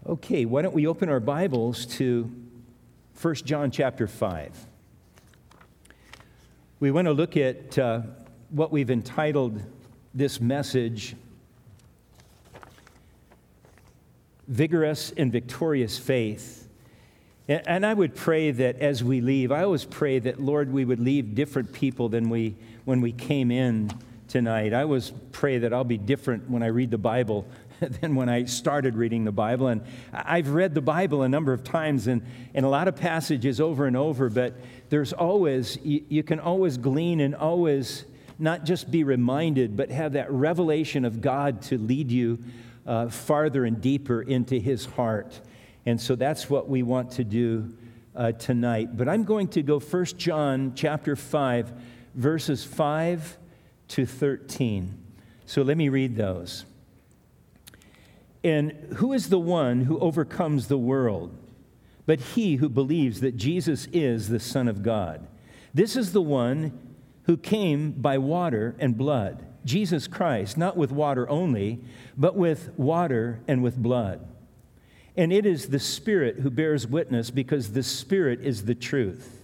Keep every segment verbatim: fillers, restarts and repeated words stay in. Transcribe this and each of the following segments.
Okay, why don't we open our Bibles to First John chapter five. We want to look at uh, what we've entitled this message, Vigorous and Victorious Faith. And I would pray that as we leave, I always pray that, Lord, we would leave different people than we when we came in tonight. I always pray that I'll be different when I read the Bible than when I started reading the Bible. And I've read the Bible a number of times and, and a lot of passages over and over, but there's always, you, you can always glean and always not just be reminded, but have that revelation of God to lead you uh, farther and deeper into His heart. And so that's what we want to do uh, tonight. But I'm going to go First John chapter five, verses five to thirteen. So let me read those. And who is the one who overcomes the world, but he who believes that Jesus is the Son of God? This is the one who came by water and blood, Jesus Christ, not with water only, but with water and with blood. And it is the Spirit who bears witness, because the Spirit is the truth.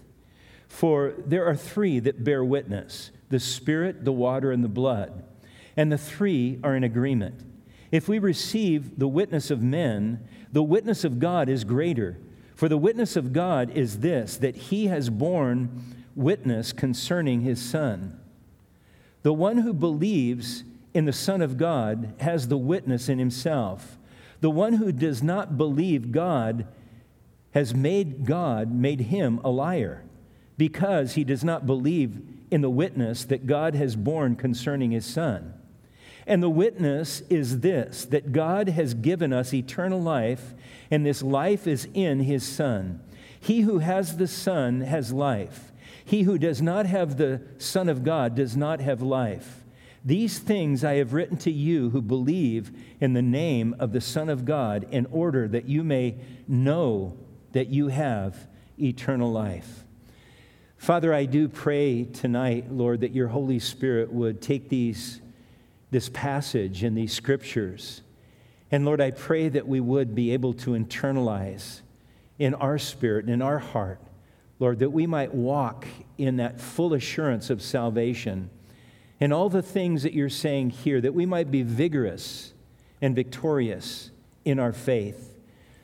For there are three that bear witness, the Spirit, the water, and the blood. And the three are in agreement. If we receive the witness of men, the witness of God is greater. For the witness of God is this, that He has borne witness concerning His Son. The one who believes in the Son of God has the witness in himself. The one who does not believe God has made God, made him a liar, because he does not believe in the witness that God has borne concerning His Son. And the witness is this, that God has given us eternal life, and this life is in His Son. He who has the Son has life. He who does not have the Son of God does not have life. These things I have written to you who believe in the name of the Son of God, in order that you may know that you have eternal life. Father, I do pray tonight, Lord, that your Holy Spirit would take these this passage and these scriptures. And Lord, I pray that we would be able to internalize in our spirit and in our heart, Lord, that we might walk in that full assurance of salvation and all the things that you're saying here, that we might be vigorous and victorious in our faith.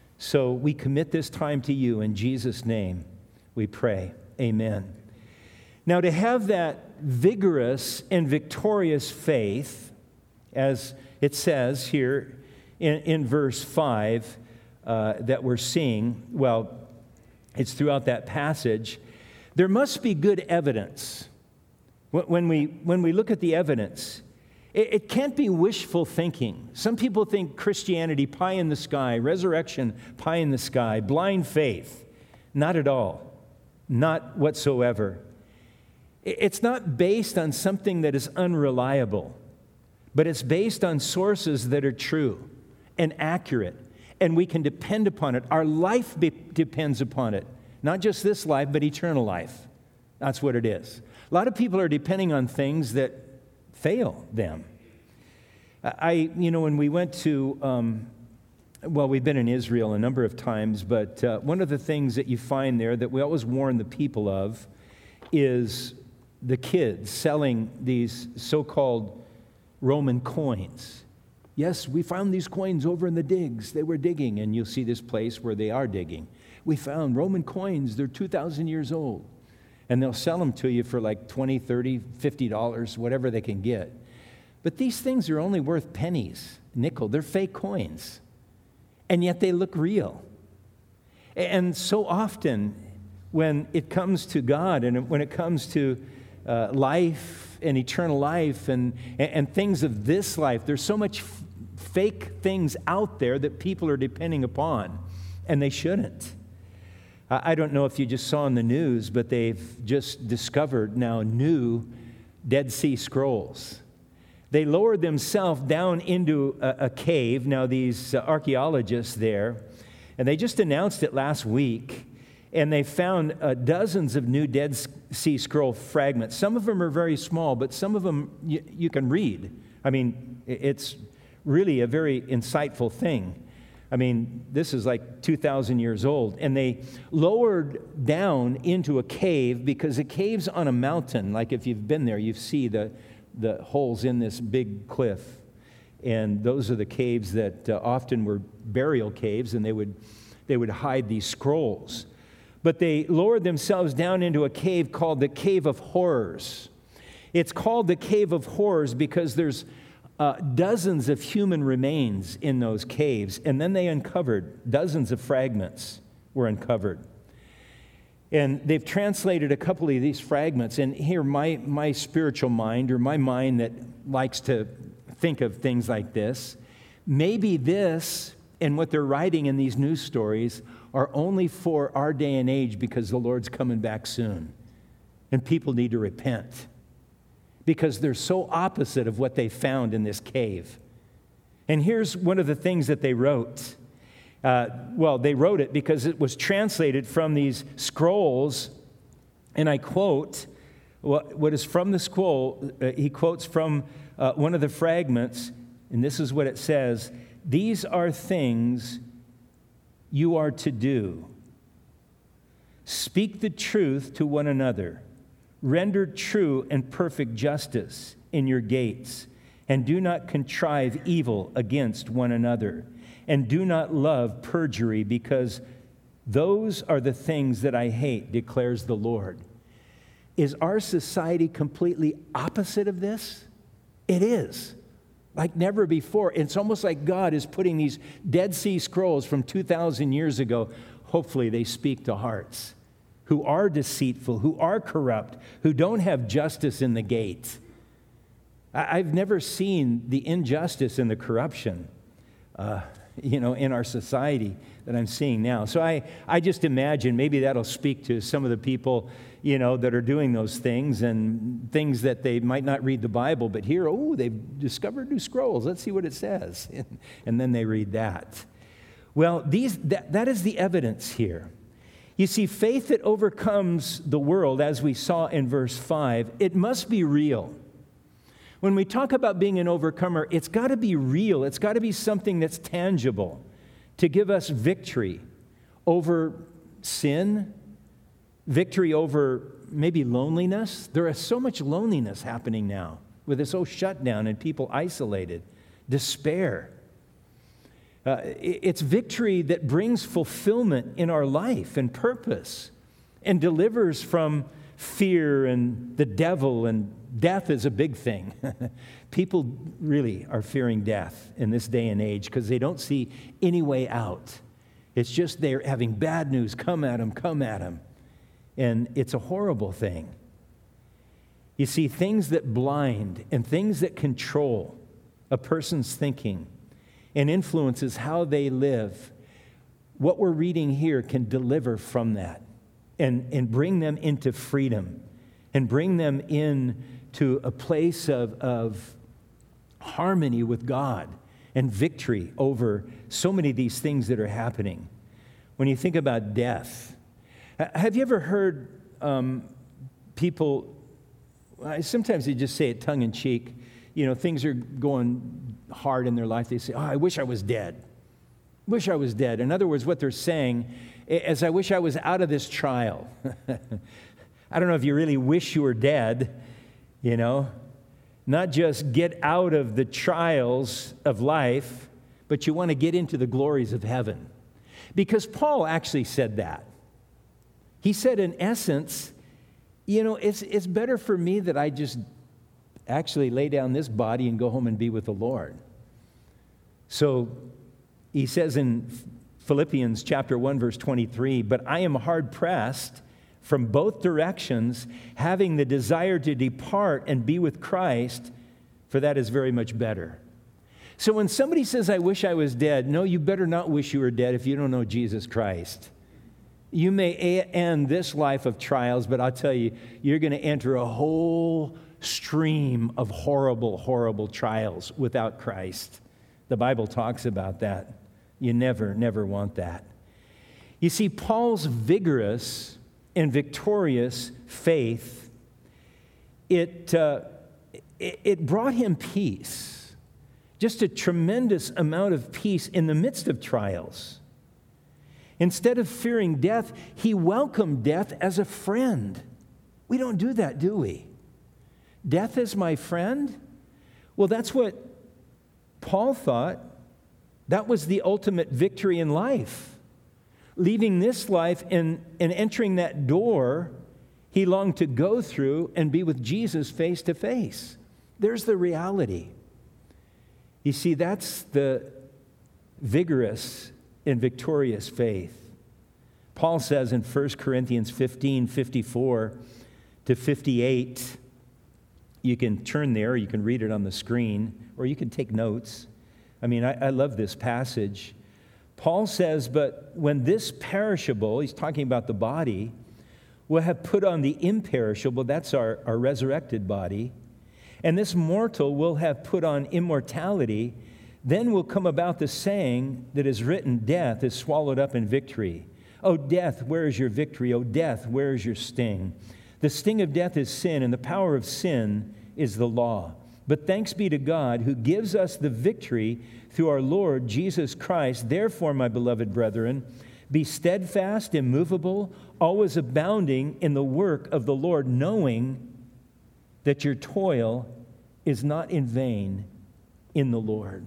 So we commit this time to you. In Jesus' name we pray. Amen. Now, to have that vigorous and victorious faith, as it says here in, in verse five uh, that we're seeing, well, it's throughout that passage, there must be good evidence. When we, when we look at the evidence, it, it can't be wishful thinking. Some people think Christianity, pie in the sky, resurrection, pie in the sky, blind faith. Not at all. Not whatsoever. It's not based on something that is unreliable, but it's based on sources that are true and accurate, and we can depend upon it. Our life be- depends upon it. Not just this life, but eternal life. That's what it is. A lot of people are depending on things that fail them. I, you know, when we went to, um, well, we've been in Israel a number of times, but uh, one of the things that you find there that we always warn the people of is the kids selling these so-called Roman coins. Yes, we found these coins over in the digs. They were digging, and you'll see this place where they are digging. We found Roman coins. They're two thousand years old. And they'll sell them to you for like twenty, thirty, fifty dollars, whatever they can get. But these things are only worth pennies, nickel. They're fake coins. And yet they look real. And so often when it comes to God and when it comes to uh, life and eternal life and, and things of this life, there's so much f- fake things out there that people are depending upon, and they shouldn't. I don't know if you just saw in the news, but they've just discovered now new Dead Sea Scrolls. They lowered themselves down into a, a cave. Now, these uh, archaeologists there, and they just announced it last week, and they found uh, dozens of new Dead Sea Scroll fragments. Some of them are very small, but some of them you, you can read. I mean, it's really a very insightful thing. I mean, this is like two thousand years old. And they lowered down into a cave because the cave's on a mountain. Like if you've been there, you see the, the holes in this big cliff. And those are the caves that uh, often were burial caves, and they would, they would hide these scrolls. But they lowered themselves down into a cave called the Cave of Horrors. It's called the Cave of Horrors because there's Uh, dozens of human remains in those caves, and then they uncovered dozens of fragments were uncovered. And they've translated a couple of these fragments, and here my, my spiritual mind, or my mind that likes to think of things like this, maybe this and what they're writing in these news stories are only for our day and age because the Lord's coming back soon, and people need to repent. Because they're so opposite of what they found in this cave. And here's one of the things that they wrote. Uh, well, they wrote it because it was translated from these scrolls, and I quote what, what is from the scroll. Uh, he quotes from uh, one of the fragments, and this is what it says: "These are things you are to do. Speak the truth to one another. Render true and perfect justice in your gates, and do not contrive evil against one another, and do not love perjury, because those are the things that I hate, declares the Lord." Is our society completely opposite of this? It is, like never before. It's almost like God is putting these Dead Sea Scrolls from two thousand years ago. Hopefully they speak to hearts who are deceitful, who are corrupt, who don't have justice in the gate. I've never seen the injustice and the corruption, uh, you know, in our society that I'm seeing now. So I, I just imagine maybe that'll speak to some of the people, you know, that are doing those things and things that they might not read the Bible, but here, oh, they've discovered new scrolls. Let's see what it says. And then they read that. Well, these that, that is the evidence here. You see, faith that overcomes the world, as we saw in verse five, it must be real. When we talk about being an overcomer, it's got to be real. It's got to be something that's tangible to give us victory over sin, victory over maybe loneliness. There is so much loneliness happening now with this whole shutdown and people isolated, despair. Uh, it's victory that brings fulfillment in our life and purpose and delivers from fear and the devil, and death is a big thing. People really are fearing death in this day and age because they don't see any way out. It's just they're having bad news come at them, come at them. And it's a horrible thing. You see, things that blind and things that control a person's thinking and influences how they live, what we're reading here can deliver from that and, and bring them into freedom and bring them into a place of, of harmony with God and victory over so many of these things that are happening. When you think about death, have you ever heard um, people, sometimes they just say it tongue-in-cheek, you know, things are going hard in their life. They say, oh, I wish I was dead. Wish I was dead. In other words, what they're saying is, I wish I was out of this trial. I don't know if you really wish you were dead, you know. Not just get out of the trials of life, but you want to get into the glories of heaven. Because Paul actually said that. He said, in essence, you know, it's, it's better for me that I just actually lay down this body and go home and be with the Lord. So he says in Philippians chapter one, verse twenty-three, but I am hard pressed from both directions, having the desire to depart and be with Christ, for that is very much better. So when somebody says, I wish I was dead, no, you better not wish you were dead if you don't know Jesus Christ. You may end this life of trials, but I'll tell you, you're going to enter a whole stream of horrible, horrible trials without Christ. The Bible talks about that. You never, never want that. You see, Paul's vigorous and victorious faith, it, uh, it, it brought him peace. Just a tremendous amount of peace in the midst of trials. Instead of fearing death, he welcomed death as a friend. We don't do that, do we? Death is my friend? Well, that's what Paul thought. That was the ultimate victory in life. Leaving this life and, and entering that door he longed to go through and be with Jesus face to face. There's the reality. You see, that's the vigorous and victorious faith. Paul says in First Corinthians fifteen, fifty-four to fifty-eight, you can turn there, you can read it on the screen, or you can take notes. I mean, I, I love this passage. Paul says, but when this perishable, he's talking about the body, will have put on the imperishable, that's our, our resurrected body, and this mortal will have put on immortality, then will come about the saying that is written, death is swallowed up in victory. O death, where is your victory? O death, where is your sting? The sting of death is sin, and the power of sin is the law. But thanks be to God who gives us the victory through our Lord Jesus Christ. Therefore, my beloved brethren, be steadfast, immovable, always abounding in the work of the Lord, knowing that your toil is not in vain in the Lord.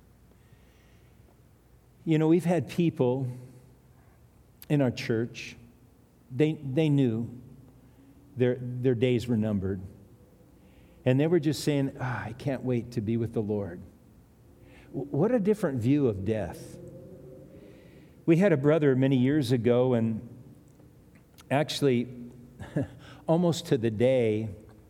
You know, we've had people in our church, they, they knew their, their days were numbered. And they were just saying, ah, I can't wait to be with the Lord. What a different view of death. We had a brother many years ago, and actually, almost to the day,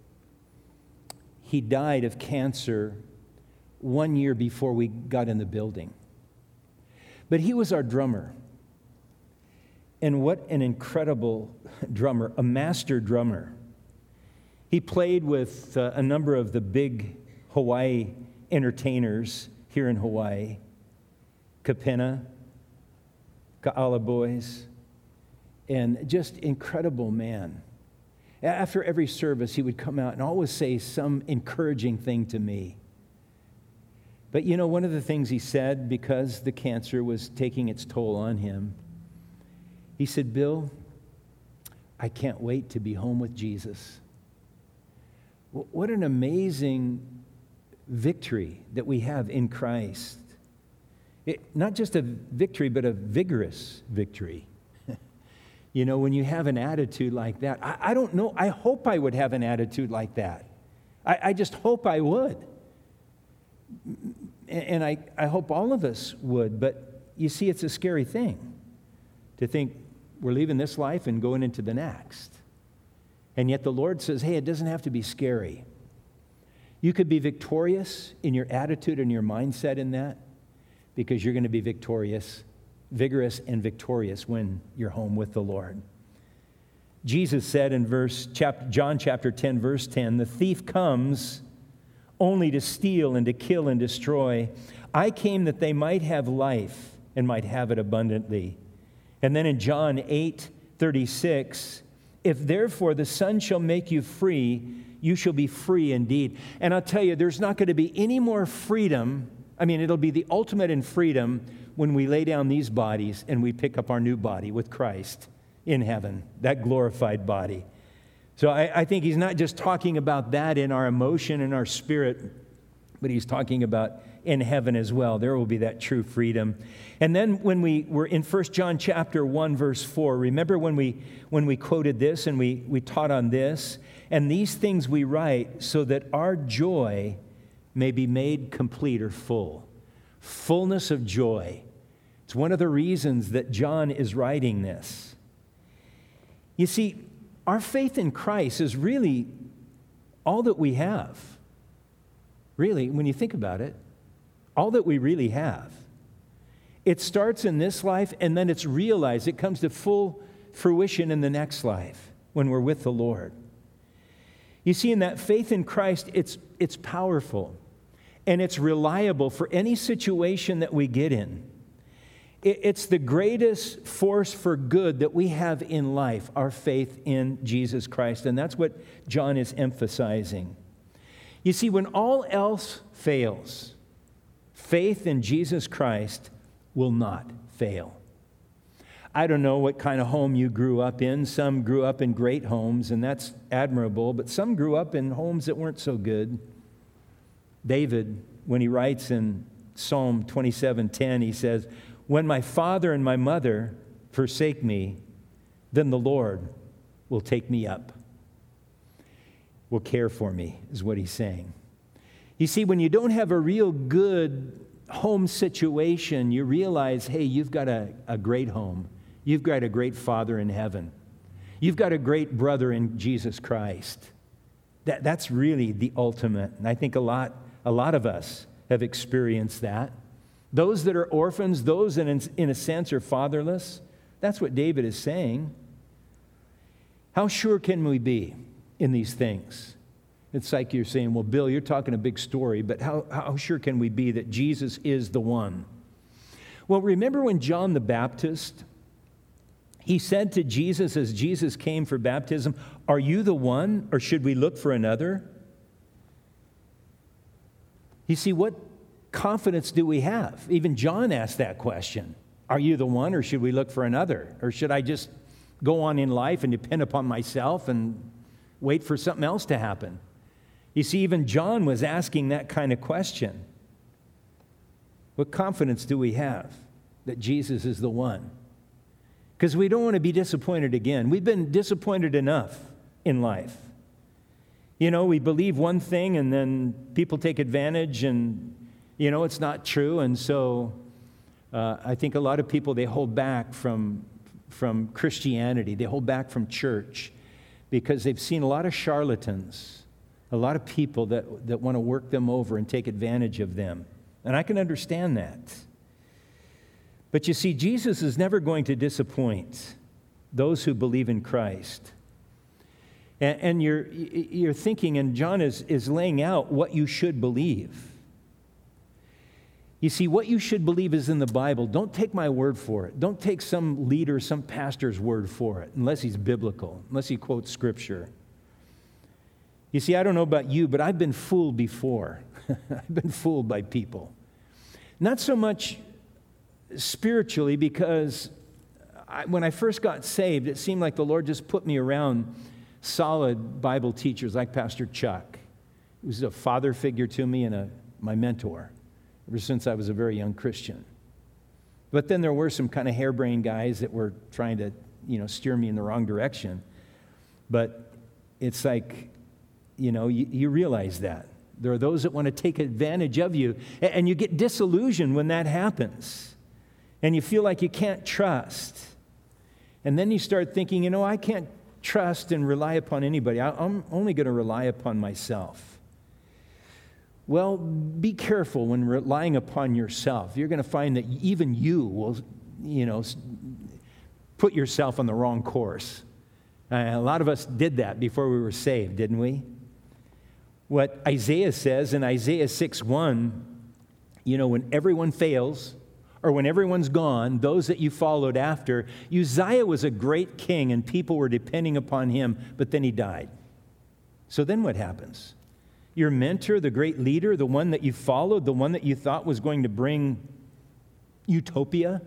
he died of cancer one year before we got in the building. But he was our drummer. And what an incredible drummer, a master drummer. He played with uh, a number of the big Hawaii entertainers here in Hawaii. Kapena, Ka'ala Boys, and just incredible man. After every service, he would come out and always say some encouraging thing to me. But you know, one of the things he said, because the cancer was taking its toll on him, he said, Bill, I can't wait to be home with Jesus. What an amazing victory that we have in Christ. It, not just a victory, but a vigorous victory. You know, when you have an attitude like that, I, I don't know, I hope I would have an attitude like that. I, I just hope I would. And I, I hope all of us would, but you see, it's a scary thing to think we're leaving this life and going into the next. And yet the Lord says, hey, it doesn't have to be scary. You could be victorious in your attitude and your mindset in that, because you're going to be victorious, vigorous and victorious when you're home with the Lord. Jesus said in verse chapter, John chapter ten, verse ten, the thief comes only to steal and to kill and destroy. I came that they might have life and might have it abundantly. And then in John eight thirty-six, if therefore the Son shall make you free, you shall be free indeed. And I'll tell you, there's not going to be any more freedom. I mean, it'll be the ultimate in freedom when we lay down these bodies and we pick up our new body with Christ in heaven, that glorified body. So I, I think he's not just talking about that in our emotion and our spirit, but he's talking about in heaven as well. There will be that true freedom. And then when we were in First John chapter one, verse four, remember when we when we quoted this and we, we taught on this? And these things we write so that our joy may be made complete or full. Fullness of joy. It's one of the reasons that John is writing this. You see, our faith in Christ is really all that we have. Really, when you think about it, all that we really have. It starts in this life and then it's realized. It comes to full fruition in the next life when we're with the Lord. You see, in that faith in Christ, it's, it's powerful and it's reliable for any situation that we get in. It, it's the greatest force for good that we have in life, our faith in Jesus Christ. And that's what John is emphasizing. You see, when all else fails, Faith in Jesus Christ will not fail. I don't know what kind of home you grew up in. Some grew up in great homes, and that's admirable, but some grew up in homes that weren't so good. David, when he writes in Psalm twenty-seven ten, he says, "When my father and my mother forsake me, then the Lord will take me up, will care for me," is what he's saying. You see, when you don't have a real good home situation, you realize, hey, you've got a, a great home. You've got a great Father in heaven. You've got a great brother in Jesus Christ. That, that's really the ultimate. And I think a lot, a lot of us have experienced that. Those that are orphans, those that in, in a sense are fatherless, that's what David is saying. How sure can we be in these things? It's like you're saying, well, Bill, you're talking a big story, but how, how sure can we be that Jesus is the one? Well, remember when John the Baptist, he said to Jesus as Jesus came for baptism, "Are you the one, or should we look for another?" You see, what confidence do we have? Even John asked that question. Are you the one, or should we look for another? Or should I just go on in life and depend upon myself and wait for something else to happen? You see, even John was asking that kind of question. What confidence do we have that Jesus is the one? Because we don't want to be disappointed again. We've been disappointed enough in life. You know, we believe one thing and then people take advantage and, you know, it's not true. And so uh, I think a lot of people, they hold back from, from Christianity. They hold back from church because they've seen a lot of charlatans, a lot of people that, that want to work them over and take advantage of them. And I can understand that. But you see, Jesus is never going to disappoint those who believe in Christ. And, and you're, you're thinking, and John is, is laying out what you should believe. You see, what you should believe is in the Bible. Don't take my word for it. Don't take some leader, some pastor's word for it, unless he's biblical, unless he quotes Scripture. You see, I don't know about you, but I've been fooled before. I've been fooled by people. Not so much spiritually, because I, when I first got saved, it seemed like the Lord just put me around solid Bible teachers like Pastor Chuck. He was a father figure to me and a, my mentor ever since I was a very young Christian. But then there were some kind of harebrained guys that were trying to, you know, steer me in the wrong direction. But it's like, you know, you, you realize that. There are those that want to take advantage of you, and you get disillusioned when that happens. And you feel like you can't trust. And then you start thinking, you know, I can't trust and rely upon anybody. I'm only going to rely upon myself. Well, be careful when relying upon yourself. You're going to find that even you will, you know, put yourself on the wrong course. Uh, a lot of us did that before we were saved, didn't we? What Isaiah says in Isaiah six one, you know, when everyone fails, or when everyone's gone, those that you followed after. Uzziah was a great king and people were depending upon him, but then he died. So then what happens? Your mentor, the great leader, the one that you followed, the one that you thought was going to bring utopia,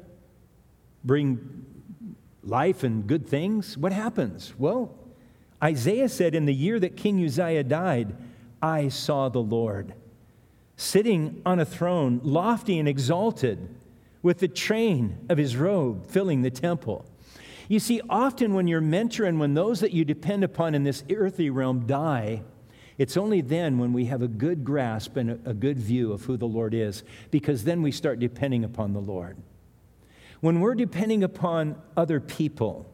bring life and good things, what happens? Well, Isaiah said, in the year that King Uzziah died, I saw the Lord sitting on a throne, lofty and exalted, with the train of his robe filling the temple. You see, often when your mentor and when those that you depend upon in this earthly realm die, it's only then when we have a good grasp and a, a good view of who the Lord is, because then we start depending upon the Lord. When we're depending upon other people,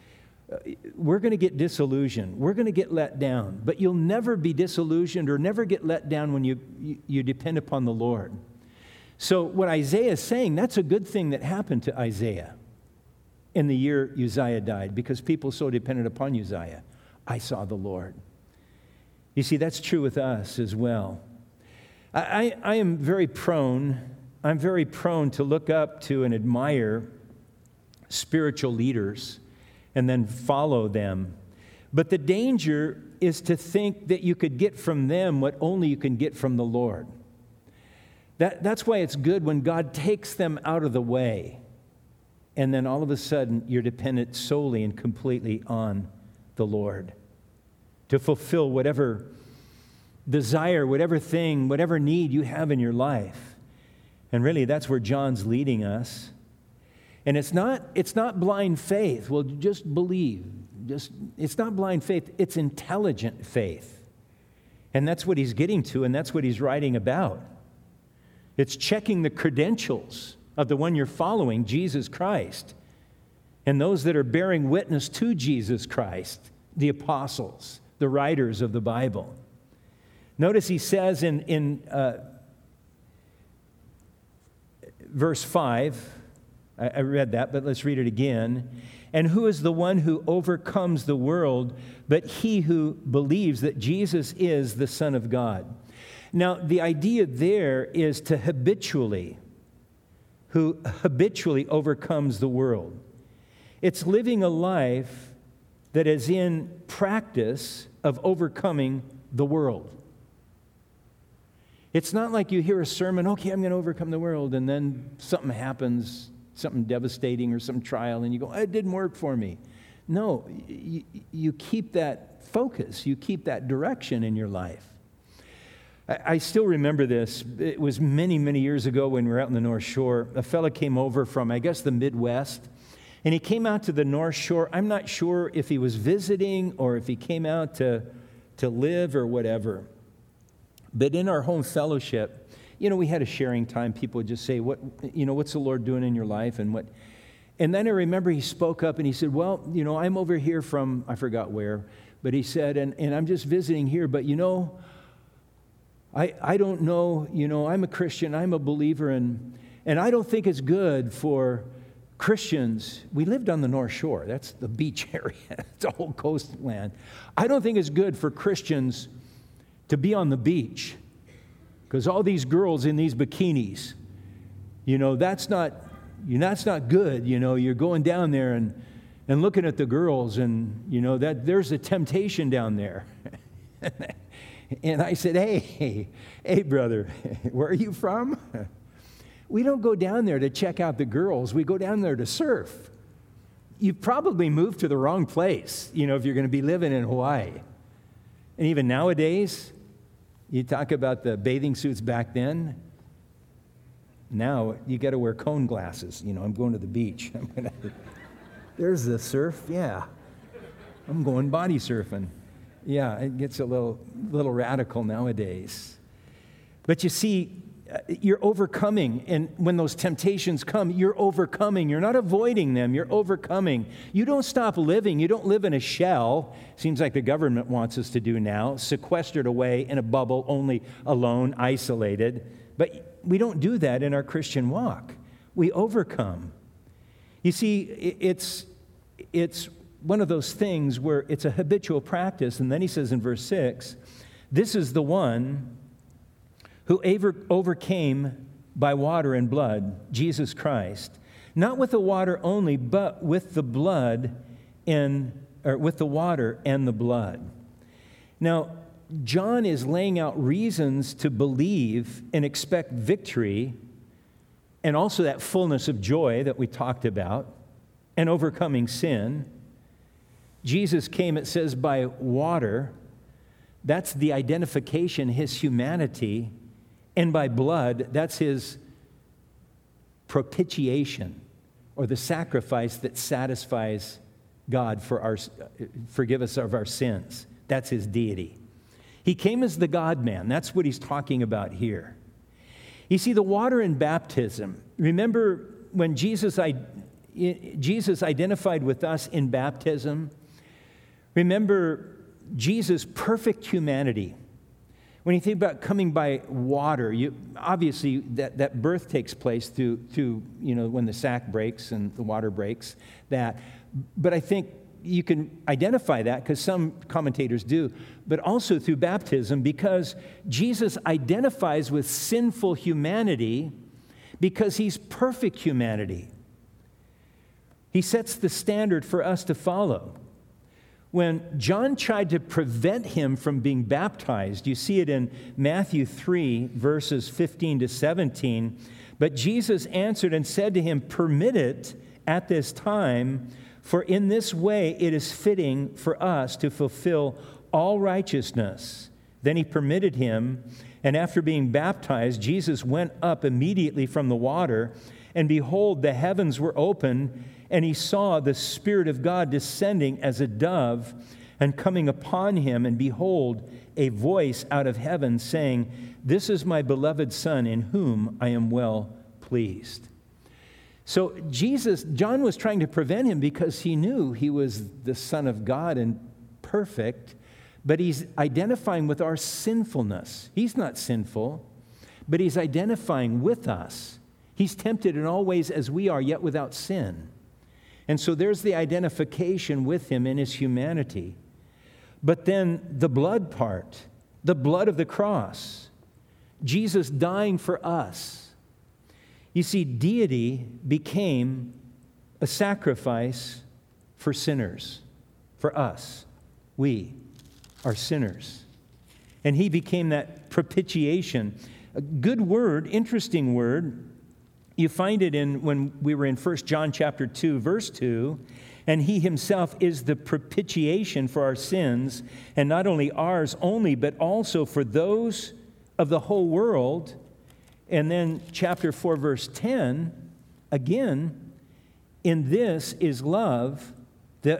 we're going to get disillusioned. We're going to get let down. But you'll never be disillusioned or never get let down when you, you, you depend upon the Lord. So what Isaiah is saying, that's a good thing that happened to Isaiah in the year Uzziah died, because people so depended upon Uzziah. I saw the Lord. You see, that's true with us as well. I, I, I am very prone, I'm very prone to look up to and admire spiritual leaders and then follow them. But the danger is to think that you could get from them what only you can get from the Lord. That, that's why it's good when God takes them out of the way, and then all of a sudden you're dependent solely and completely on the Lord to fulfill whatever desire, whatever thing, whatever need you have in your life. And really, that's where John's leading us. And it's not, it's not blind faith. Well, just believe. Just, it's not blind faith. It's intelligent faith. And that's what he's getting to, and that's what he's writing about. It's checking the credentials of the one you're following, Jesus Christ, and those that are bearing witness to Jesus Christ, the apostles, the writers of the Bible. Notice he says in, in uh, verse five, I, I read that, but let's read it again. And who is the one who overcomes the world but he who believes that Jesus is the Son of God? Now, the idea there is to habitually, who habitually overcomes the world. It's living a life that is in practice of overcoming the world. It's not like you hear a sermon, okay, I'm going to overcome the world, and then something happens, something devastating or some trial, and you go, it didn't work for me. No, you, you keep that focus, you keep that direction in your life. I, I still remember this. It was many, many years ago when we were out in the North Shore. A fella came over from, I guess, the Midwest, and he came out to the North Shore. I'm not sure if he was visiting or if he came out to, to live or whatever. But in our home fellowship, you know, we had a sharing time. People would just say, "What, you know, what's the Lord doing in your life?" And what, and then I remember he spoke up and he said, "Well, you know, I'm over here from I forgot where, but he said, and, and I'm just visiting here. But you know, I I don't know. You know, I'm a Christian. I'm a believer, and and I don't think it's good for Christians." We lived on the North Shore. That's the beach area. It's a whole coastland. I don't think it's good for Christians to be on the beach, because all these girls in these bikinis, you know, that's not, you know, that's not good. You know, you're going down there and, and looking at the girls, and, you know, that there's a temptation down there. And I said, hey, hey, hey, brother, where are you from? We don't go down there to check out the girls. We go down there to surf. You've probably moved to the wrong place, you know, if you're going to be living in Hawaii. And even nowadays, you talk about the bathing suits back then. Now you got to wear cone glasses. You know, I'm going to the beach. I'm gonna, there's the surf. Yeah, I'm going body surfing. Yeah, it gets a little, little radical nowadays. But you see, you're overcoming, and when those temptations come, you're overcoming. You're not avoiding them, you're overcoming. You don't stop living. You don't live in a shell, seems like the government wants us to do now, sequestered away in a bubble, only alone, isolated. But we don't do that in our Christian walk. We overcome. You see, it's, it's one of those things where it's a habitual practice, and then he says in verse six, this is the one who overcame by water and blood, Jesus Christ, not with the water only, but with the blood and or with the water and the blood. Now, John is laying out reasons to believe and expect victory, and also that fullness of joy that we talked about, and overcoming sin. Jesus came, it says, by water. That's the identification, his humanity. And by blood, that's his propitiation, or the sacrifice that satisfies God for our, forgive us of our sins. That's his deity. He came as the God-man. That's what he's talking about here. You see, the water in baptism, remember when Jesus, Jesus identified with us in baptism? Remember Jesus' perfect humanity. When you think about coming by water, you, obviously that, that birth takes place through, through, you know, when the sack breaks and the water breaks, that. But I think you can identify that, because some commentators do, but also through baptism, because Jesus identifies with sinful humanity because he's perfect humanity. He sets the standard for us to follow. when John tried to prevent him from being baptized, you see it in Matthew three, verses fifteen to seventeen, but Jesus answered and said to him, "Permit it at this time, for in this way it is fitting for us to fulfill all righteousness." Then he permitted him, and after being baptized, Jesus went up immediately from the water, and behold, the heavens were opened, and he saw the Spirit of God descending as a dove and coming upon him, and behold, a voice out of heaven saying, "This is my beloved Son, in whom I am well pleased." So Jesus, John was trying to prevent him because he knew he was the Son of God and perfect, but he's identifying with our sinfulness. He's not sinful, but he's identifying with us. He's tempted in all ways as we are, yet without sin. And so there's the identification with him in his humanity. But then the blood part, the blood of the cross, Jesus dying for us. You see, deity became a sacrifice for sinners, for us. We are sinners. And he became that propitiation. A good word, interesting word. You find it in when we were in First John chapter two, verse two, and he himself is the propitiation for our sins, and not only ours only, but also for those of the whole world. And then chapter four, verse ten, again, in this is love, that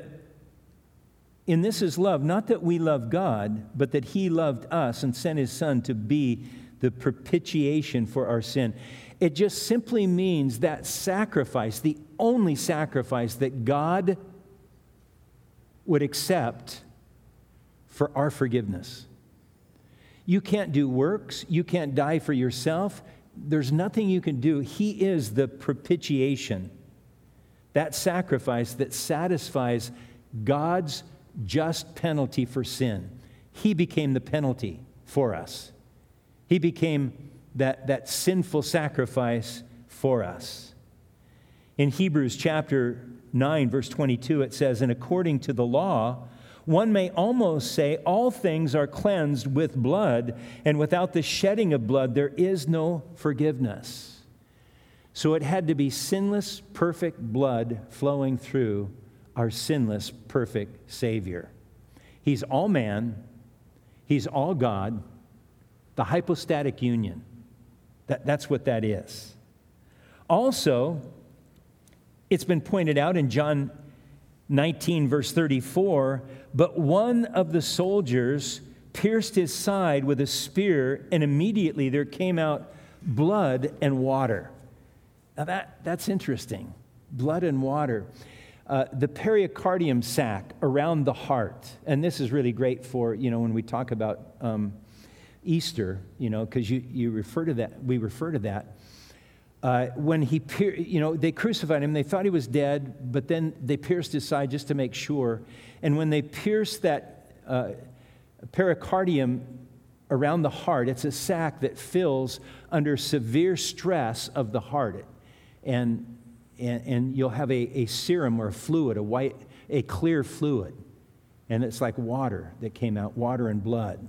in this is love, not that we love God, but that he loved us and sent his Son to be the propitiation for our sin. It just simply means that sacrifice, the only sacrifice that God would accept for our forgiveness. You can't do works. You can't die for yourself. There's nothing you can do. He is the propitiation, that sacrifice that satisfies God's just penalty for sin. He became the penalty for us. He became that, that sinful sacrifice for us. In Hebrews chapter nine, verse twenty-two, it says, "And according to the law, one may almost say all things are cleansed with blood, and without the shedding of blood there is no forgiveness." So it had to be sinless, perfect blood flowing through our sinless, perfect Savior. He's all man. He's all God. The hypostatic union. That, that's what that is. Also, it's been pointed out in John nineteen, verse thirty-four, "But one of the soldiers pierced his side with a spear, and immediately there came out blood and water." Now that, that's interesting. Blood and water. Uh, the pericardium sac around the heart, and this is really great for, you know, when we talk about um, Easter, you know, because you, you refer to that, we refer to that. Uh, when he, pier- you know, they crucified him, they thought he was dead, but then they pierced his side just to make sure. And when they pierced that uh, pericardium around the heart, it's a sac that fills under severe stress of the heart. And, and, and you'll have a, a serum or a fluid, a white, a clear fluid. And it's like water that came out, water and blood.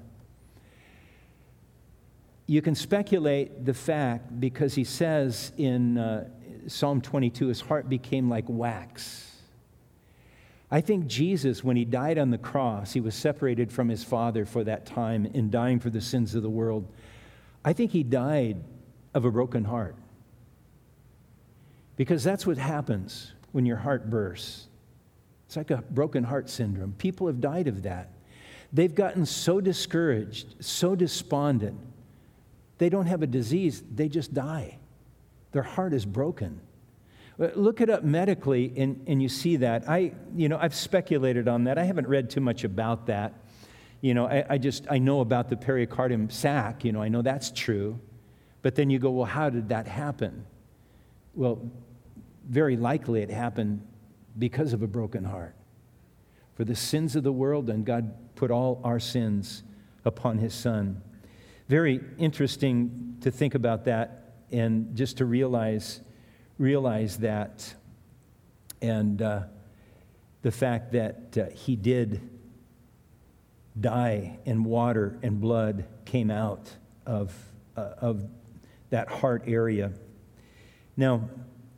You can speculate the fact because he says in uh, Psalm twenty-two, his heart became like wax. I think Jesus, when he died on the cross, he was separated from his Father for that time in dying for the sins of the world. I think he died of a broken heart. Because that's what happens when your heart bursts. It's like a broken heart syndrome. People have died of that. They've gotten so discouraged, so despondent. They don't have a disease, they just die. Their heart is broken. Look it up medically, and, and you see that. I, you know, I've speculated on that. I haven't read too much about that. You know, I, I just, I know about the pericardium sac, you know, I know that's true. But then you go, well, how did that happen? Well, very likely it happened because of a broken heart. For the sins of the world, and God put all our sins upon his Son. Very interesting to think about that and just to realize realize that and uh, the fact that uh, he did die, and water and blood came out of, uh, of that heart area. Now,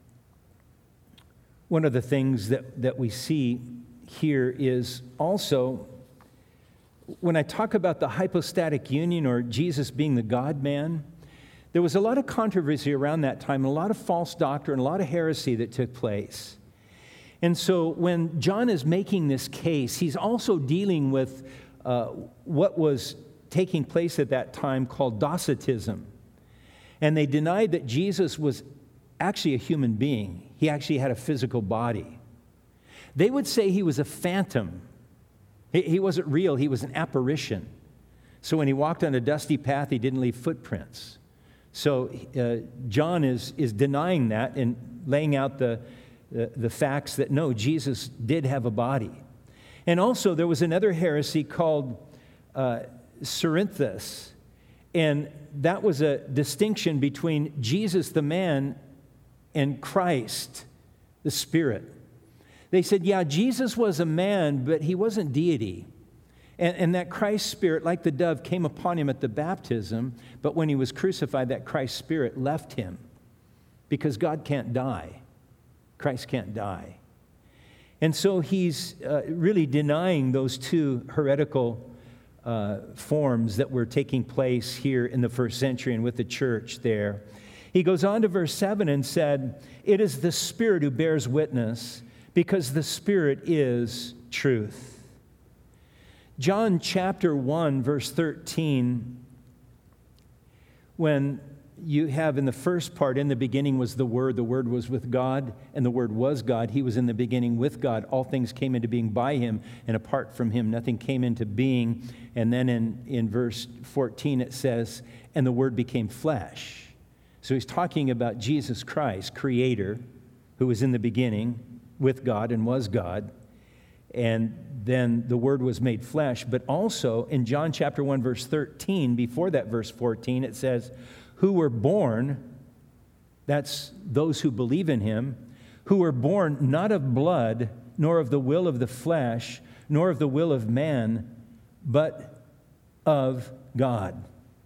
one of the things that, that we see here is also, when I talk about the hypostatic union or Jesus being the God-man, there was a lot of controversy around that time, a lot of false doctrine, a lot of heresy that took place. And so when John is making this case, he's also dealing with uh, what was taking place at that time called Docetism. And they denied that Jesus was actually a human being. He actually had a physical body. They would say he was a phantom. He, he wasn't real. He was an apparition. So when he walked on a dusty path, he didn't leave footprints. So uh, John is, is denying that and laying out the, the, the facts that, no, Jesus did have a body. And also there was another heresy called uh, Cerinthus. And that was a distinction between Jesus the man and Christ the Spirit. They said, yeah, Jesus was a man, but he wasn't deity. And, and that Christ Spirit, like the dove, came upon him at the baptism, but when he was crucified, that Christ Spirit left him because God can't die. Christ can't die. And so he's uh, really denying those two heretical uh, forms that were taking place here in the first century and with the church there. He goes on to verse seven and said, "It is the Spirit who bears witness, because the Spirit is truth." John chapter one, verse thirteen, when you have in the first part, in the beginning was the Word, the Word was with God, and the Word was God. He was in the beginning with God. All things came into being by Him, and apart from Him, nothing came into being. And then in, in verse fourteen, it says, "And the Word became flesh." So he's talking about Jesus Christ, Creator, who was in the beginning with God and was God. And then the Word was made flesh. But also in John chapter one, verse thirteen, before that verse fourteen, it says, "Who were born," that's those who believe in Him, "who were born not of blood, nor of the will of the flesh, nor of the will of man, but of God."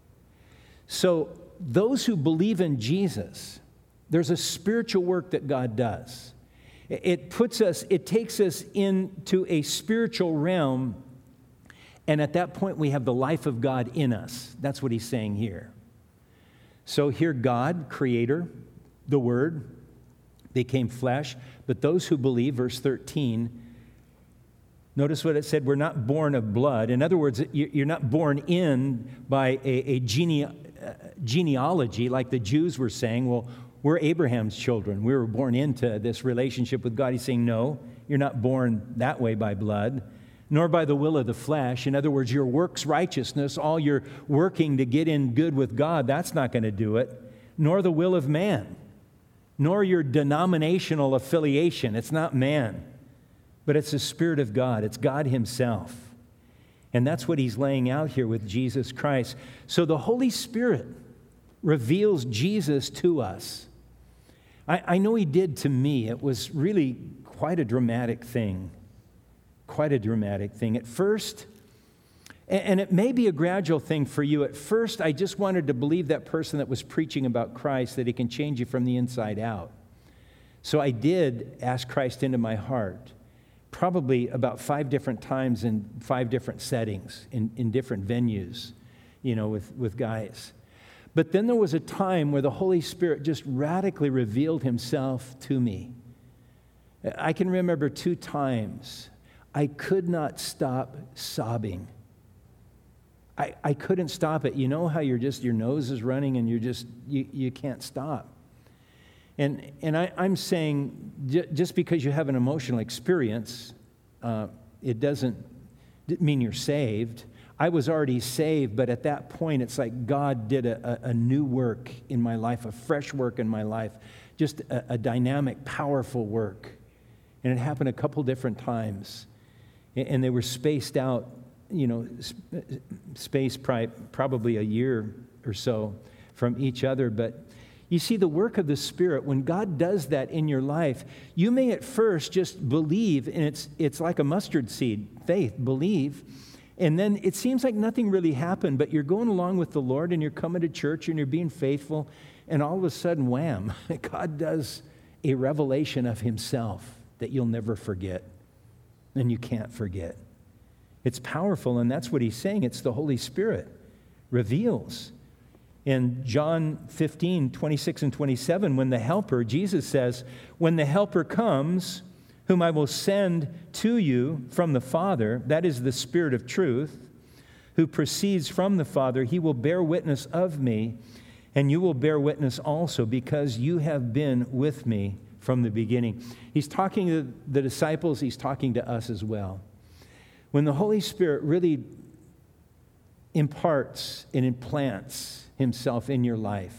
So those who believe in Jesus, there's a spiritual work that God does. It puts us, it takes us into a spiritual realm, and at that point we have the life of God in us. That's what he's saying here. So here God, Creator, the Word, became flesh, but those who believe, verse thirteen, notice what it said, we're not born of blood. In other words, you're not born in by a, a gene, uh, genealogy like the Jews were saying, well, we're Abraham's children. We were born into this relationship with God. He's saying, no, you're not born that way by blood, nor by the will of the flesh. In other words, your works righteousness, all your working to get in good with God, that's not going to do it, nor the will of man, nor your denominational affiliation. It's not man, but it's the Spirit of God. It's God Himself. And that's what he's laying out here with Jesus Christ. So the Holy Spirit reveals Jesus to us. I, I know He did to me. It was really quite a dramatic thing. Quite a dramatic thing. At first, and it may be a gradual thing for you. At first, I just wanted to believe that person that was preaching about Christ, that He can change you from the inside out. So I did ask Christ into my heart, probably about five different times in five different settings, in, in different venues, you know, with, with guys. But then there was a time where the Holy Spirit just radically revealed Himself to me. I can remember two times I could not stop sobbing. I, I couldn't stop it. You know how you're just, your nose is running and you're just, you, you can't stop. And and I, I'm saying, j- just because you have an emotional experience, uh, it doesn't mean you're saved. I was already saved, but at that point, it's like God did a, a, a new work in my life, a fresh work in my life, just a, a dynamic, powerful work. And it happened a couple different times. And they were spaced out, you know, spaced probably a year or so from each other. But you see, the work of the Spirit, when God does that in your life, you may at first just believe, and it's it's like a mustard seed, faith, believe. And then it seems like nothing really happened, but you're going along with the Lord and you're coming to church and you're being faithful, and all of a sudden, wham, God does a revelation of himself that you'll never forget and you can't forget. It's powerful, and that's what he's saying. It's the Holy Spirit reveals. In John fifteen, twenty-six and twenty-seven, when the Helper, Jesus says, when the Helper comes, whom I will send to you from the Father, that is the Spirit of truth, who proceeds from the Father, he will bear witness of me, and you will bear witness also, because you have been with me from the beginning. He's talking to the disciples, he's talking to us as well. When the Holy Spirit really imparts and implants himself in your life,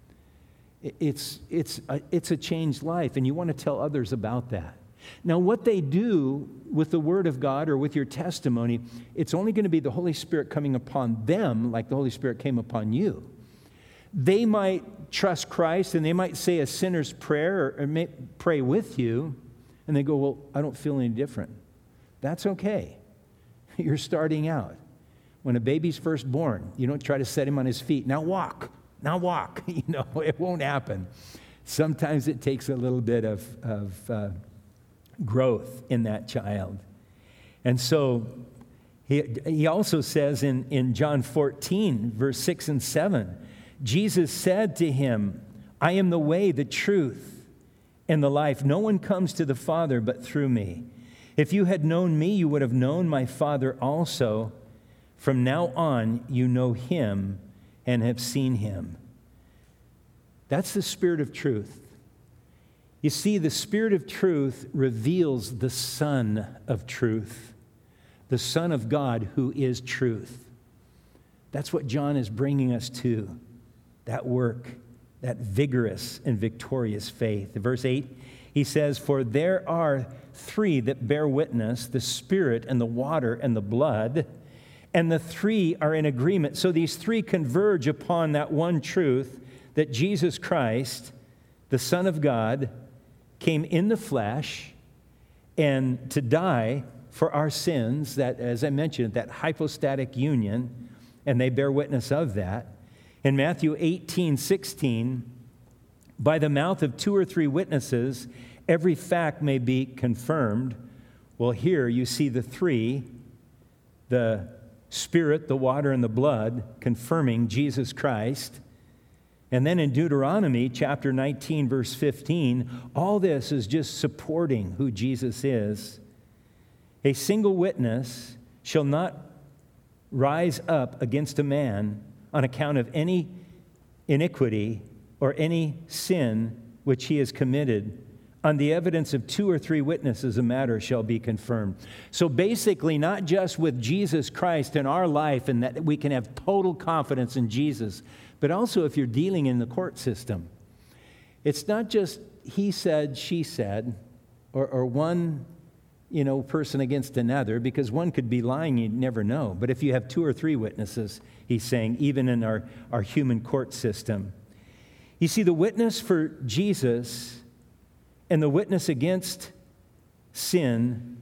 it's, it's, a, it's a changed life, and you want to tell others about that. Now, what they do with the Word of God or with your testimony, it's only going to be the Holy Spirit coming upon them like the Holy Spirit came upon you. They might trust Christ, and they might say a sinner's prayer or, or may, pray with you, and they go, well, I don't feel any different. That's okay. You're starting out. When a baby's first born, you don't try to set him on his feet. Now walk. Now walk. You know, it won't happen. Sometimes it takes a little bit of, of uh, growth in that child. And so he, he also says in, in John fourteen, verse six and seven, Jesus said to him, I am the way, the truth, and the life. No one comes to the Father but through me. If you had known me, you would have known my Father also. From now on, you know him and have seen him. That's the Spirit of truth. You see, the Spirit of truth reveals the Son of truth, the Son of God who is truth. That's what John is bringing us to, that work, that vigorous and victorious faith. In verse eight, he says, for there are three that bear witness, the Spirit and the water and the blood, and the three are in agreement. So these three converge upon that one truth, that Jesus Christ, the Son of God, came in the flesh and to die for our sins, that, as I mentioned, that hypostatic union, and they bear witness of that. In Matthew eighteen, sixteen, by the mouth of two or three witnesses, every fact may be confirmed. Well, here you see the three, the Spirit, the water, and the blood, confirming Jesus Christ. And then in Deuteronomy chapter nineteen, verse fifteen, all this is just supporting who Jesus is. A single witness shall not rise up against a man on account of any iniquity or any sin which he has committed. On the evidence of two or three witnesses, a matter shall be confirmed. So basically, not just with Jesus Christ in our life and that we can have total confidence in Jesus, but also if you're dealing in the court system. It's not just he said, she said, or, or one, you know, person against another, because one could be lying, you'd never know. But if you have two or three witnesses, he's saying, even in our, our human court system. You see, the witness for Jesus and the witness against sin,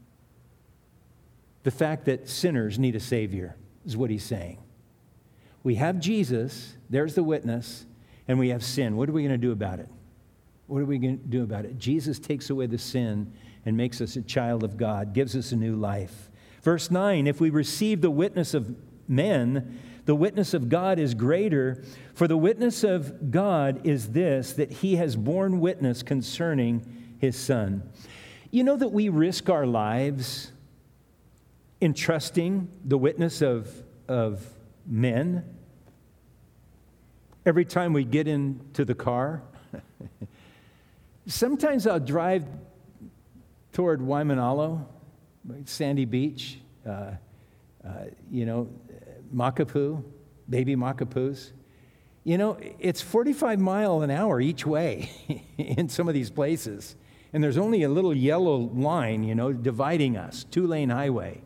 the fact that sinners need a Savior, is what he's saying. We have Jesus, there's the witness, and we have sin. What are we going to do about it? What are we going to do about it? Jesus takes away the sin and makes us a child of God, gives us a new life. Verse nine, if we receive the witness of men, the witness of God is greater, for the witness of God is this, that he has borne witness concerning his Son. You know that we risk our lives in trusting the witness of, of men? Every time we get into the car, sometimes I'll drive toward Waimanalo, Sandy Beach, uh, uh, you know, Makapu, baby Makapus. You know, it's forty-five mile an hour each way in some of these places. And there's only a little yellow line, you know, dividing us, two-lane highway.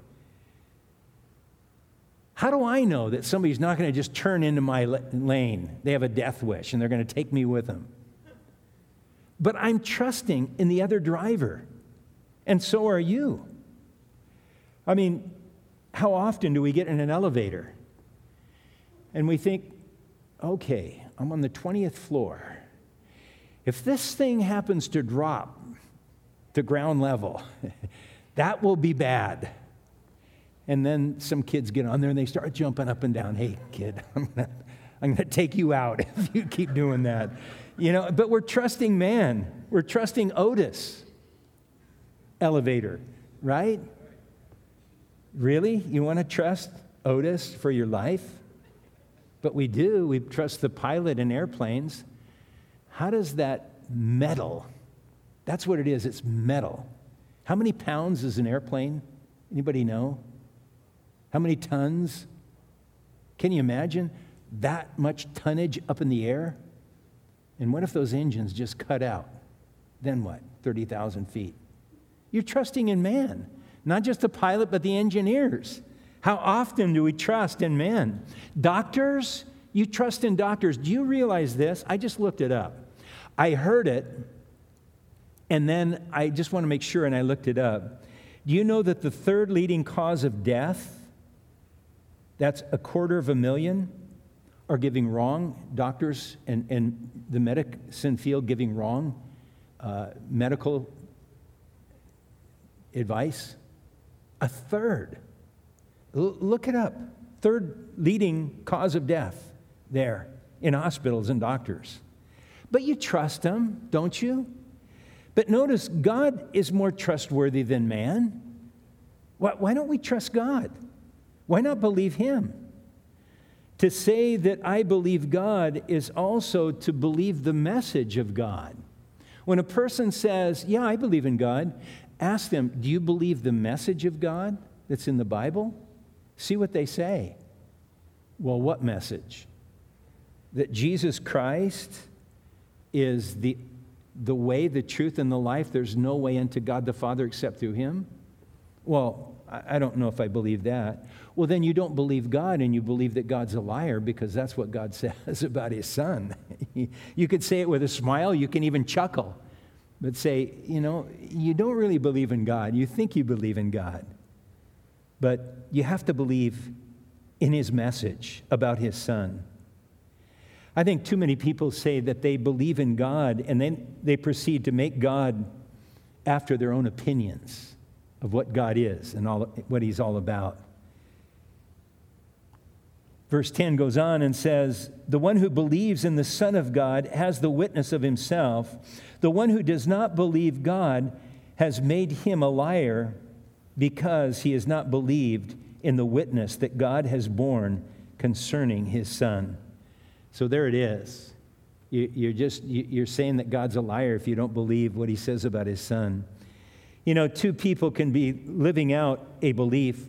How do I know that somebody's not going to just turn into my lane? They have a death wish and they're going to take me with them. But I'm trusting in the other driver. And so are you. I mean, How often do we get in an elevator and we think, okay, I'm on the twentieth floor. If this thing happens to drop to ground level, that will be bad. And then some kids get on there and they start jumping up and down. Hey, kid, I'm gonna, I'm gonna take you out if you keep doing that. You know, but we're trusting man. We're trusting Otis elevator, right? Really? You want to trust Otis for your life? But we do. We trust the pilot in airplanes. How does that metal, that's what it is, it's metal. How many pounds is an airplane? Anybody know? How many tons? Can you imagine that much tonnage up in the air? And what if those engines just cut out? Then what? thirty thousand feet. You're trusting in man, not just the pilot, but the engineers. How often do we trust in men? Doctors, you trust in doctors. Do you realize this? I just looked it up. I heard it, and then I just want to make sure, and I looked it up. Do you know that the third leading cause of death, that's a quarter of a million, are giving wrong, doctors and, and the medicine field giving wrong uh, medical advice? A third. L- look it up. Third leading cause of death there in hospitals and doctors. But you trust them, don't you? But notice, God is more trustworthy than man. Why, why don't we trust God? Why not believe Him? To say that I believe God is also to believe the message of God. When a person says, yeah, I believe in God, ask them, do you believe the message of God that's in the Bible? See what they say. Well, what message? That Jesus Christ is the, the way, the truth, and the life. There's no way into God the Father except through Him? Well, I don't know if I believe that. Well, then you don't believe God, and you believe that God's a liar, because that's what God says about His Son. You could say it with a smile. You can even chuckle. But say, you know, you don't really believe in God. You think you believe in God. But you have to believe in His message about His Son. I think too many people say that they believe in God, and then they proceed to make God after their own opinions of what God is and all, what He's all about. Verse ten goes on and says, the one who believes in the Son of God has the witness of himself. The one who does not believe God has made him a liar, because he has not believed in the witness that God has borne concerning His Son. So there it is. You, you're just you're saying that God's a liar if you don't believe what He says about His Son. You know, two people can be living out a belief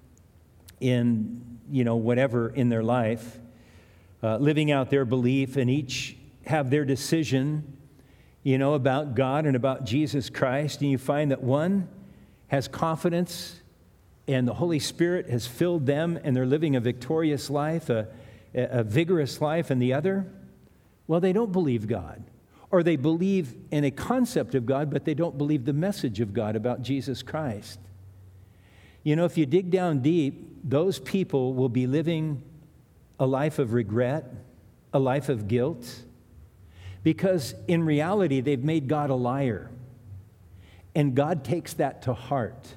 in, you know, whatever in their life, uh, living out their belief, and each have their decision, you know, about God and about Jesus Christ. And you find that one has confidence and the Holy Spirit has filled them and they're living a victorious life, a, a vigorous life, and the other, well, they don't believe God. Or they believe in a concept of God, but they don't believe the message of God about Jesus Christ. You know, if you dig down deep, those people will be living a life of regret, a life of guilt, because in reality, they've made God a liar. And God takes that to heart.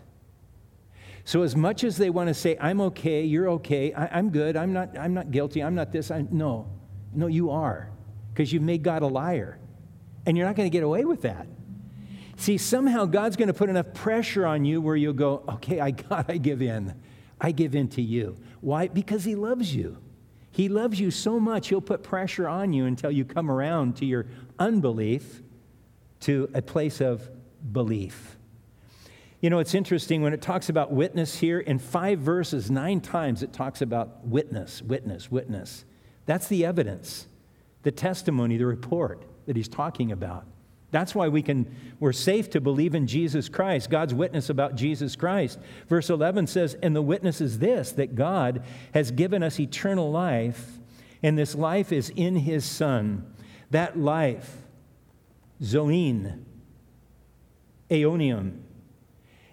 So as much as they want to say, I'm okay, you're okay, I, I'm good, I'm not, I'm not guilty, I'm not this, I, no. No, you are, because you've made God a liar. And you're not going to get away with that. See, somehow God's going to put enough pressure on you where you'll go, okay, I God, I give in. I give in to you. Why? Because He loves you. He loves you so much, He'll put pressure on you until you come around to your unbelief to a place of belief. You know, it's interesting when it talks about witness here, in five verses, nine times it talks about witness, witness, witness. That's the evidence, the testimony, the report that he's talking about. That's why we can, we're safe to believe in Jesus Christ, God's witness about Jesus Christ. Verse eleven says, and the witness is this, that God has given us eternal life, and this life is in His Son. That life, zoin, aeonium,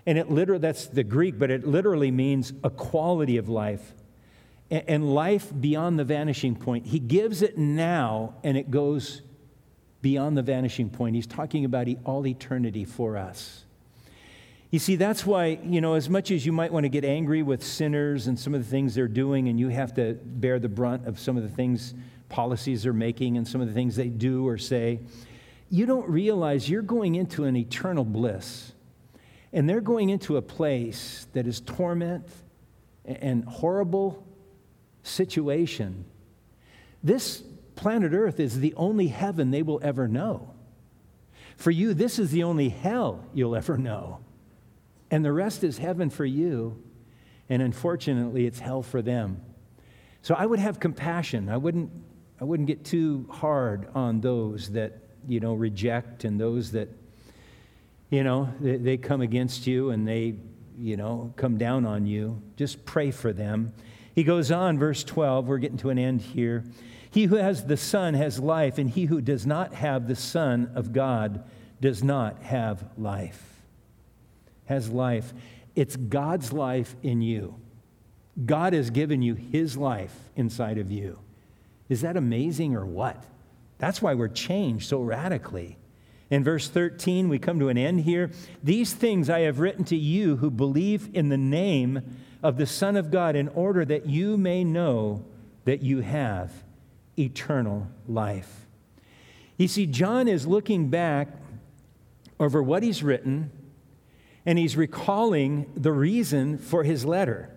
And it literally, that's the Greek, but it literally means a quality of life and life beyond the vanishing point. He gives it now, and it goes beyond the vanishing point. He's talking about all eternity for us. You see, that's why, you know, as much as you might want to get angry with sinners and some of the things they're doing, and you have to bear the brunt of some of the things, policies they're making and some of the things they do or say, you don't realize you're going into an eternal bliss. And they're going into a place that is torment and horrible situation. This planet Earth is the only heaven they will ever know. For you, this is the only hell you'll ever know. And the rest is heaven for you. And unfortunately, it's hell for them. So I would have compassion. I wouldn't, I wouldn't get too hard on those that, you know, reject, and those that, you know, they, they come against you and they, you know, come down on you. Just pray for them. He goes on, verse twelve, we're getting to an end here. He who has the Son has life, and he who does not have the Son of God does not have life. Has life. It's God's life in you. God has given you his life inside of you. Is that amazing or what? That's why we're changed so radically. In verse thirteen, we come to an end here. These things I have written to you who believe in the name of the Son of God, in order that you may know that you have eternal life. You see, John is looking back over what he's written, and he's recalling the reason for his letter.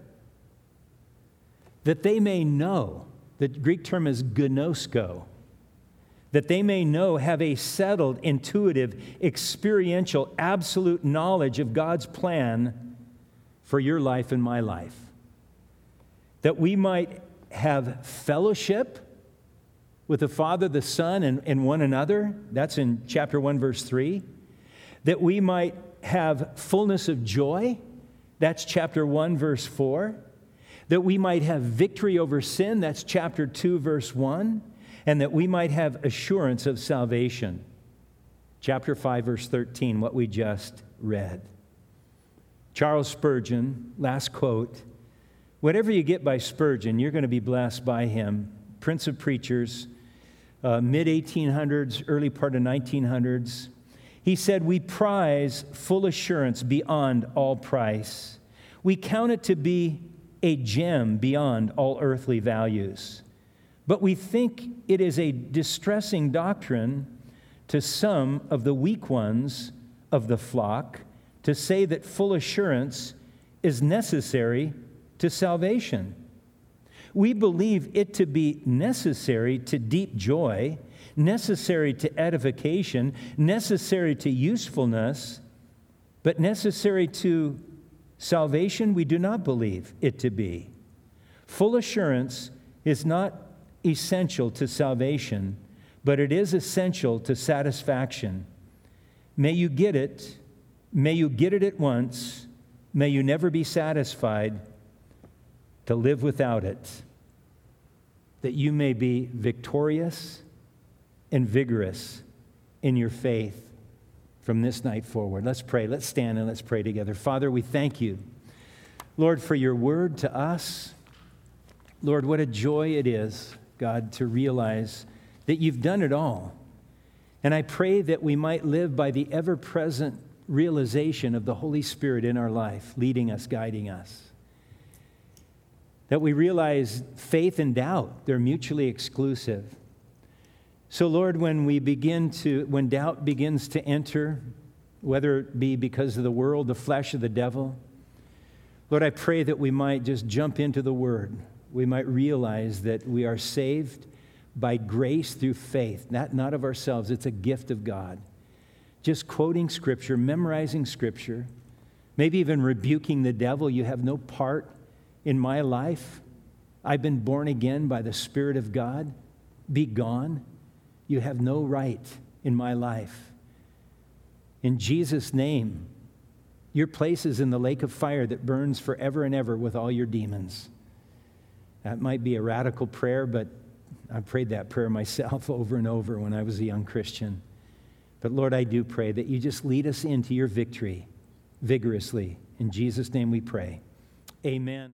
That they may know, the Greek term is gnosko, that they may know, have a settled, intuitive, experiential, absolute knowledge of God's plan for your life and my life. That we might have fellowship with the Father, the Son, and, and one another. That's in chapter one, verse three. That we might have fullness of joy. That's chapter one, verse four. That we might have victory over sin. That's chapter two, verse one. And that we might have assurance of salvation. Chapter five, verse thirteen, what we just read. Charles Spurgeon, last quote. Whatever you get by Spurgeon, you're going to be blessed by him. Prince of Preachers, uh, mid eighteen hundreds, early part of nineteen hundreds. He said, we prize full assurance beyond all price. We count it to be a gem beyond all earthly values. But we think it is a distressing doctrine to some of the weak ones of the flock to say that full assurance is necessary to salvation. We believe it to be necessary to deep joy, necessary to edification, necessary to usefulness, but necessary to salvation, we do not believe it to be. Full assurance is not essential to salvation, but it is essential to satisfaction. May you get it. May you get it at once. May you never be satisfied to live without it, that you may be victorious and vigorous in your faith from this night forward. Let's pray. Let's stand and let's pray together. Father, we thank you, Lord, for your word to us. Lord, what a joy it is, God, to realize that you've done it all. And I pray that we might live by the ever-present realization of the Holy Spirit in our life, leading us, guiding us. That we realize faith and doubt, they're mutually exclusive. So, Lord, when we begin to, when doubt begins to enter, whether it be because of the world, the flesh, or the devil, Lord, I pray that we might just jump into the Word. We might realize that we are saved by grace through faith, not, not of ourselves. It's a gift of God. Just quoting Scripture, memorizing Scripture, maybe even rebuking the devil. You have no part in my life. I've been born again by the Spirit of God. Be gone. You have no right in my life. In Jesus' name, your place is in the lake of fire that burns forever and ever with all your demons. That might be a radical prayer, but I prayed that prayer myself over and over when I was a young Christian. But Lord, I do pray that you just lead us into your victory vigorously. In Jesus' name we pray. Amen.